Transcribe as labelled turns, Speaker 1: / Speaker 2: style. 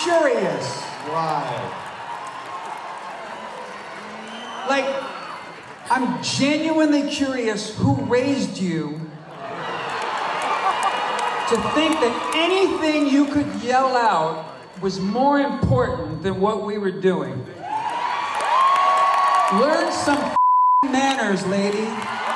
Speaker 1: curious.
Speaker 2: Right.
Speaker 1: Like, I'm genuinely curious who raised you to think that anything you could yell out was more important than what we were doing. Learn some manners, lady.